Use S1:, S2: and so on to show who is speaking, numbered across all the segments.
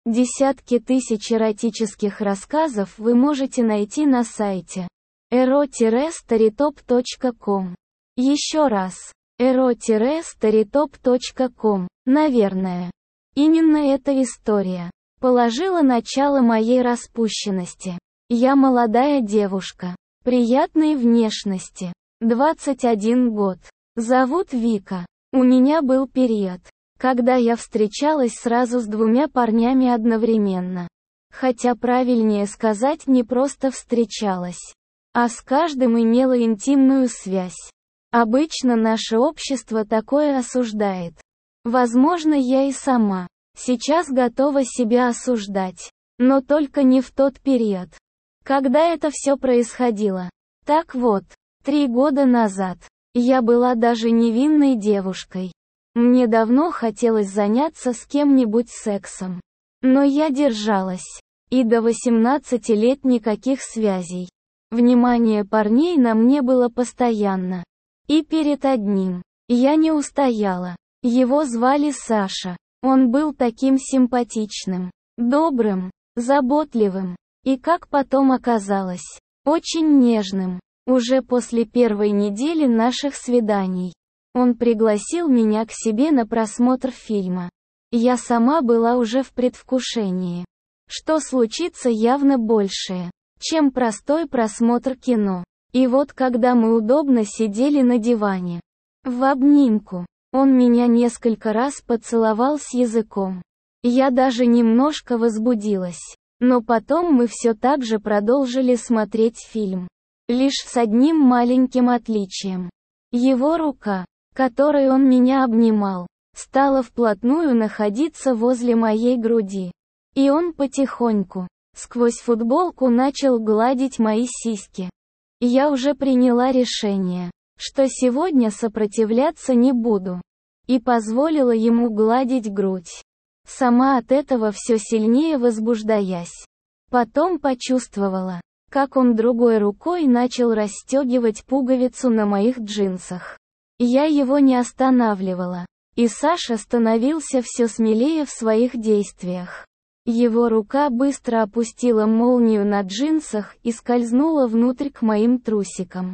S1: Десятки тысяч эротических рассказов вы можете найти на сайте ero-storytop.com. Еще раз. ero-storytop.com, наверное. Именно эта история положила начало моей распущенности. Я молодая девушка, приятной внешности, 21 год. Зовут Вика. У меня был период, когда я встречалась сразу с двумя парнями одновременно. Хотя правильнее сказать, не просто встречалась, а с каждым имела интимную связь. Обычно наше общество такое осуждает. Возможно, я и сама сейчас готова себя осуждать, но только не в тот период, когда это все происходило. Так вот, 3 года назад я была даже невинной девушкой. Мне давно хотелось заняться с кем-нибудь сексом. Но я держалась. И до 18 лет никаких связей. Внимание парней на мне было постоянно. И перед одним я не устояла. Его звали Саша. Он был таким симпатичным, добрым, заботливым. И, как потом оказалось, очень нежным. Уже после первой недели наших свиданий он пригласил меня к себе на просмотр фильма. Я сама была уже в предвкушении, что случится явно большее, чем простой просмотр кино. И вот когда мы удобно сидели на диване, в обнимку, он меня несколько раз поцеловал с языком. Я даже немножко возбудилась. Но потом мы все так же продолжили смотреть фильм. Лишь с одним маленьким отличием. Его рука, которой он меня обнимал, стала вплотную находиться возле моей груди. И он потихоньку, сквозь футболку, начал гладить мои сиськи. Я уже приняла решение, что сегодня сопротивляться не буду. И позволила ему гладить грудь. Сама от этого все сильнее возбуждаясь. Потом почувствовала, как он другой рукой начал расстегивать пуговицу на моих джинсах. Я его не останавливала. И Саша становился все смелее в своих действиях. Его рука быстро опустила молнию на джинсах и скользнула внутрь к моим трусикам.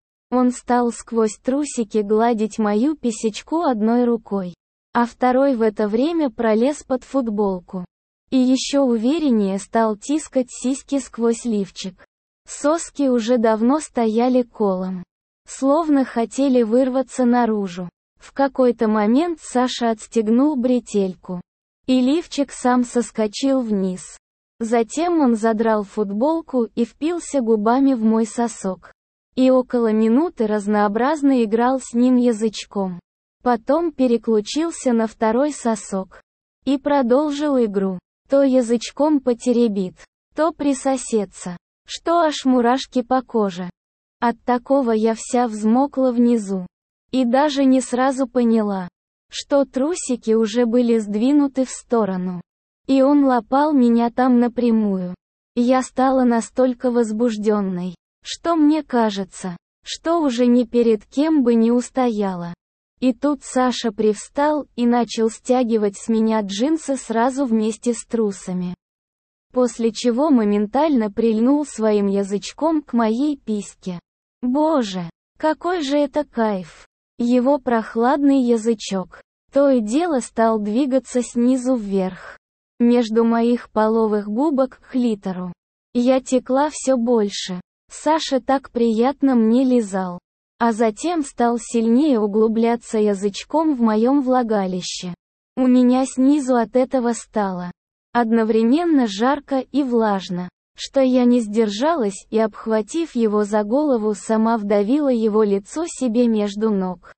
S1: Он стал сквозь трусики гладить мою писечку одной рукой, а второй в это время пролез под футболку. И еще увереннее стал тискать сиськи сквозь лифчик. Соски уже давно стояли колом, словно хотели вырваться наружу. В какой-то момент Саша отстегнул бретельку, и лифчик сам соскочил вниз. Затем он задрал футболку и впился губами в мой сосок. И около минуты разнообразно играл с ним язычком. Потом переключился на второй сосок. И продолжил игру. То язычком потеребит, то присосется, что аж мурашки по коже. От такого я вся взмокла внизу. И даже не сразу поняла, что трусики уже были сдвинуты в сторону. И он лапал меня там напрямую. Я стала настолько возбужденной, что мне кажется, что уже ни перед кем бы не устояла. И тут Саша привстал и начал стягивать с меня джинсы сразу вместе с трусами. После чего моментально прильнул своим язычком к моей письке. Боже, какой же это кайф! Его прохладный язычок то и дело стал двигаться снизу вверх, между моих половых губок к клитору. Я текла все больше. Саша так приятно мне лизал. А затем стал сильнее углубляться язычком в моем влагалище. У меня снизу от этого стало одновременно жарко и влажно, что я не сдержалась и, обхватив его за голову, сама вдавила его лицо себе между ног.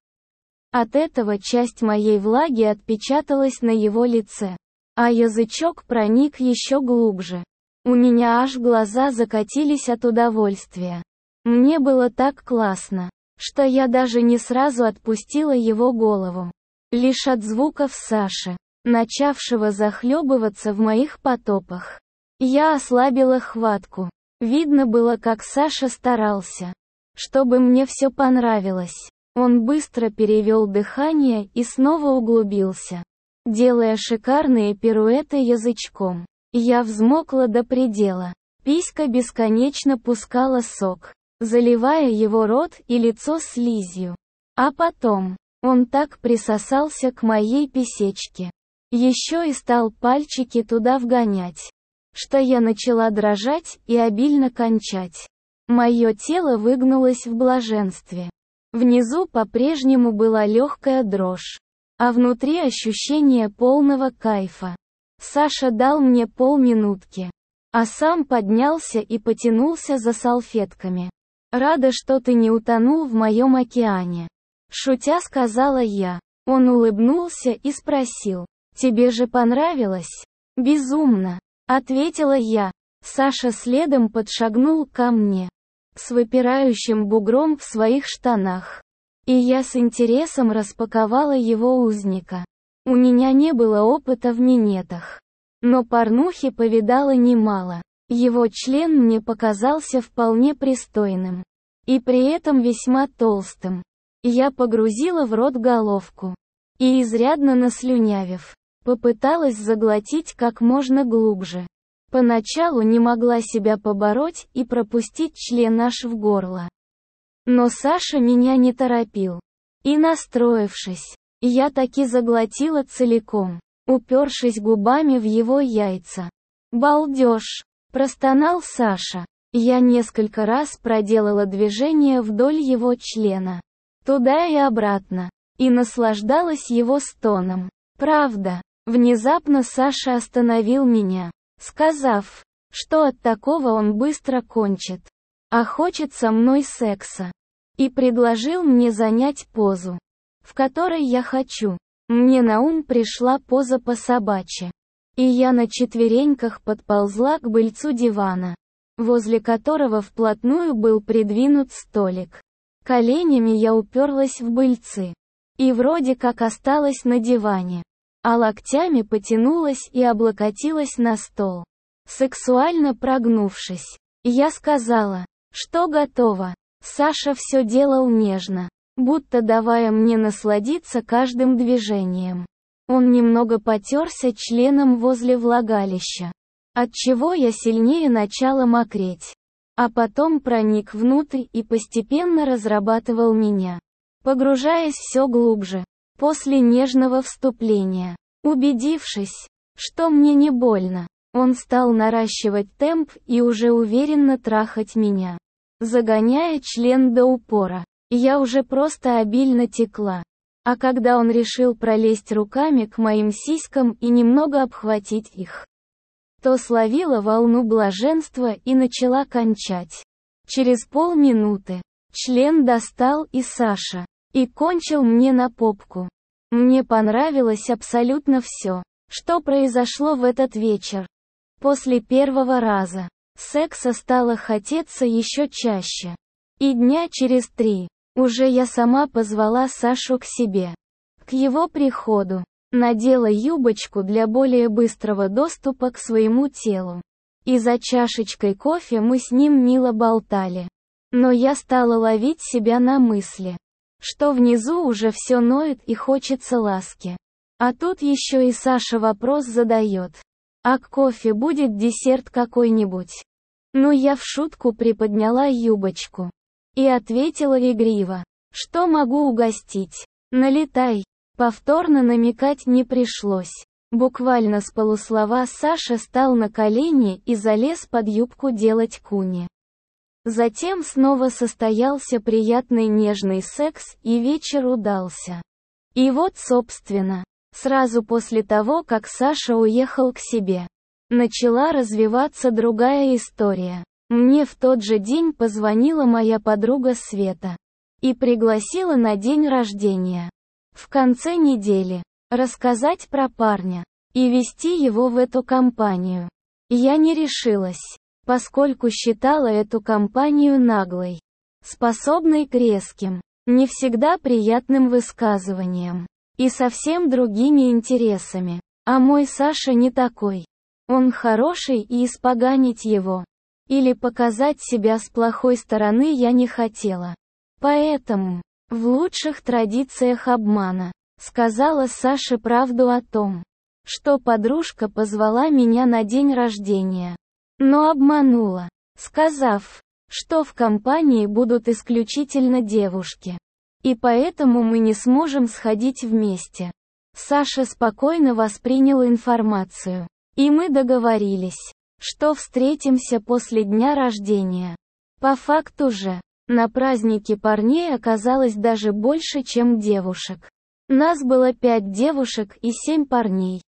S1: От этого часть моей влаги отпечаталась на его лице, а язычок проник еще глубже. У меня аж глаза закатились от удовольствия. Мне было так классно, что я даже не сразу отпустила его голову. Лишь от звуков Саши, начавшего захлебываться в моих потопах, я ослабила хватку. Видно было, как Саша старался, чтобы мне все понравилось. Он быстро перевел дыхание и снова углубился. делая шикарные пируэты язычком. Я взмокла до предела. Писька бесконечно пускала сок, заливая его рот и лицо слизью. А потом, он так присосался к моей писечке. Еще и стал пальчики туда вгонять, что я начала дрожать и обильно кончать. Мое тело выгнулось в блаженстве. Внизу по-прежнему была легкая дрожь, а внутри ощущение полного кайфа. Саша дал мне полминутки, а сам поднялся и потянулся за салфетками. «Рада, что ты не утонул в моем океане», — шутя сказала я. Он улыбнулся и спросил: «Тебе же понравилось?» «Безумно», — ответила я. Саша следом подшагнул ко мне, с выпирающим бугром в своих штанах. И я с интересом распаковала его узника. У меня не было опыта в минетах, но порнухи повидала немало. Его член мне показался вполне пристойным, и при этом весьма толстым. Я погрузила в рот головку, и, изрядно наслюнявив, попыталась заглотить как можно глубже. Поначалу не могла себя побороть и пропустить член аж в горло. Но Саша меня не торопил. И, настроившись, я таки заглотила целиком, упершись губами в его яйца. «Балдеж!» – простонал Саша. Я несколько раз проделала движение вдоль его члена, туда и обратно, и наслаждалась его стоном. Правда, внезапно Саша остановил меня, сказав, что от такого он быстро кончит, а хочет со мной секса, и предложил мне занять позу, в которой я хочу. Мне на ум пришла поза по-собачьи, и я на четвереньках подползла к быльцу дивана, возле которого вплотную был придвинут столик. Коленями я уперлась в быльцы, и вроде как осталась на диване, а локтями потянулась и облокотилась на стол. Сексуально прогнувшись, я сказала, что готова. Саша все делал нежно, будто давая мне насладиться каждым движением. Он немного потерся членом возле влагалища, отчего я сильнее начала мокреть. А потом проник внутрь и постепенно разрабатывал меня, погружаясь все глубже. После нежного вступления, убедившись, что мне не больно, он стал наращивать темп и уже уверенно трахать меня, загоняя член до упора. Я уже просто обильно текла. А когда он решил пролезть руками к моим сиськам и немного обхватить их, то словила волну блаженства и начала кончать. Через полминуты член достал и Саша, и кончил мне на попку. Мне понравилось абсолютно все, что произошло в этот вечер. После первого раза секса стало хотеться еще чаще. И дня через 3 уже я сама позвала Сашу к себе. К его приходу надела юбочку для более быстрого доступа к своему телу. И за чашечкой кофе мы с ним мило болтали. Но я стала ловить себя на мысли, что внизу уже все ноет и хочется ласки. А тут еще и Саша вопрос задает: а к кофе будет десерт какой-нибудь? Ну, я в шутку приподняла юбочку и ответила игриво, что могу угостить. Налетай. Повторно намекать не пришлось. Буквально с полуслова Саша стал на колени и залез под юбку делать куни. Затем снова состоялся приятный нежный секс, и вечер удался. И вот, собственно, сразу после того, как Саша уехал к себе, начала развиваться другая история. Мне в тот же день позвонила моя подруга Света и пригласила на день рождения. В конце недели рассказать про парня и вести его в эту компанию. Я не решилась, поскольку считала эту компанию наглой, способной к резким, не всегда приятным высказываниям и совсем другими интересами. А мой Саша не такой. Он хороший, и испоганить его или показать себя с плохой стороны я не хотела. Поэтому, в лучших традициях обмана, Сказала Саше правду о том, что подружка позвала меня на день рождения. Но обманула, сказав, что в компании будут исключительно девушки. И поэтому мы не сможем сходить вместе. Саша спокойно воспринял информацию. И мы договорились, что встретимся после дня рождения. По факту же, на празднике парней оказалось даже больше, чем девушек. Нас было 5 девушек и 7 парней.